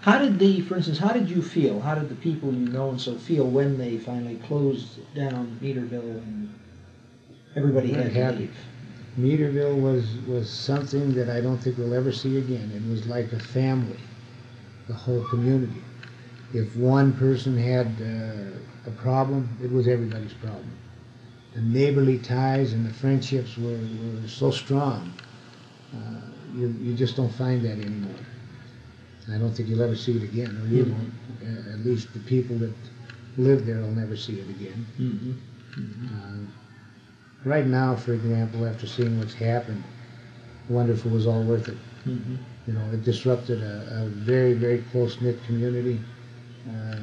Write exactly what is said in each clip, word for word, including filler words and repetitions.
How did the, for instance, how did you feel? How did the people you know and so feel when they finally closed down Meaderville and everybody We had weren't to happy. leave? Meaderville was, was something that I don't think we'll ever see again. It was like a family, the whole community. If one person had uh, a problem, it was everybody's problem. The neighborly ties and the friendships were, were so strong. Uh, you, you just don't find that anymore. I don't think you'll ever see it again, or you won't. Uh, at least the people that live there will never see it again. Mm-hmm. Mm-hmm. Uh, right now, for example, after seeing what's happened, I wonder if it was all worth it. Mm-hmm. You know, it disrupted a, a very, very close-knit community, uh,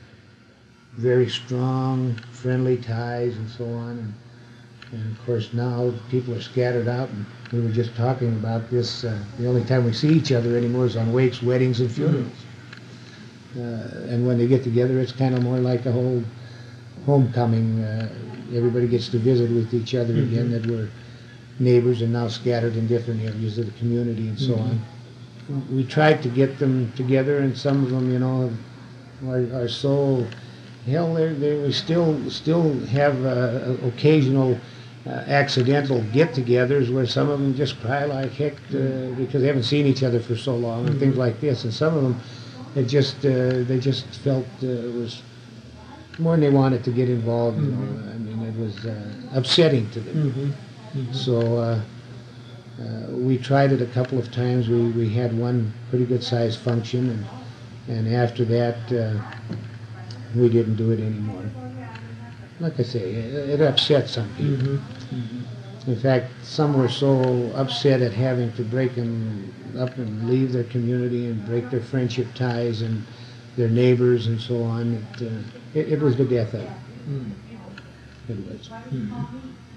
very strong, friendly ties and so on. And, and of course now people are scattered out, and we were just talking about this, uh, the only time we see each other anymore is on wakes, weddings, and funerals. Uh, and when they get together, it's kind of more like a whole homecoming. Uh, everybody gets to visit with each other Mm-hmm. again that were neighbors and now scattered in different areas of the community and so Mm-hmm. on. We tried to get them together, and some of them, you know, are, are so, hell, they're, they we still still have uh, occasional uh, accidental get-togethers where some of them just cry like heck uh, because they haven't seen each other for so long, and Mm-hmm. things like this. And some of them, it just uh, they just felt uh, it was more than they wanted to get involved. You Mm-hmm. know, I mean, it was uh, upsetting to them. Mm-hmm. Mm-hmm. So. Uh, Uh, we tried it a couple of times. We, we had one pretty good sized function, and, and after that, uh, we didn't do it anymore. Like I say, it, it upset some people. Mm-hmm. Mm-hmm. In fact, some were so upset at having to break them up and leave their community and break their friendship ties and their neighbors and so on. It, uh, it, it was the death of it. Mm-hmm. It was. Mm-hmm.